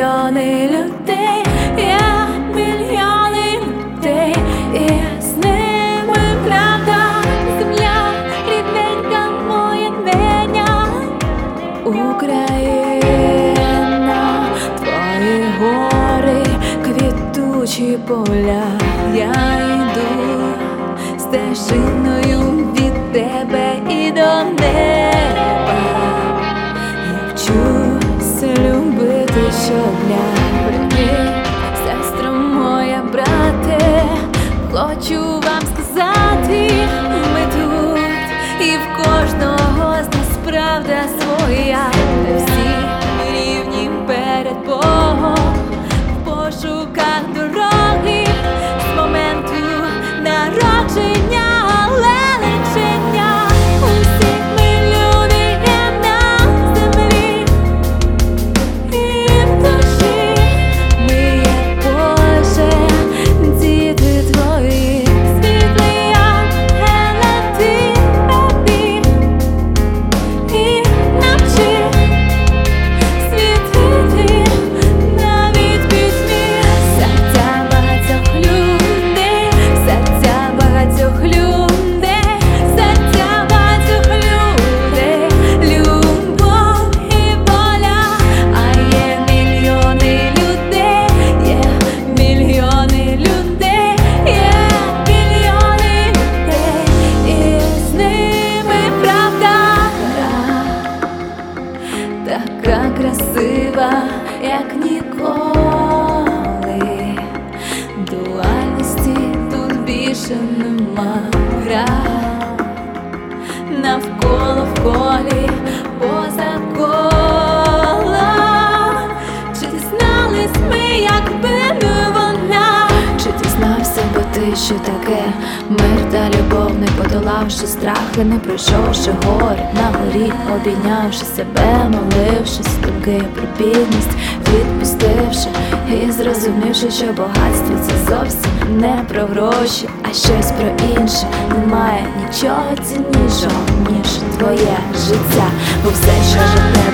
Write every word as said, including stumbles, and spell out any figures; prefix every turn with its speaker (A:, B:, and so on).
A: мільйони людей, є мільйони людей, і з ними правда, земля, рідненька моя неня, Україна, твої гори, квітучі поля, я йду стежиною від тебе і до неба. Я вчуся любити щодня. Привіт, сестро моя, брате, хочу вам сказати, ми тут, і в кожного з нас правда своя. Та всі ми рівні перед Богом в пошуках дороги з моменту народження. Така красива, як ніколи, дуальності тут більше нема. Гра навколо в колі, поза колом. Чи дізнались ми, якби не вона? Чи дізнався би ти, що таке мир та любов, не подолавши страхи, не пройшовши гори на горі, обійнявши себе, молившись, думки про бідність відпустивши, і зрозумівши, що багатство це зовсім не про гроші, а щось про інше. Немає нічого ціннішого, ніж твоє життя, бо все, що живе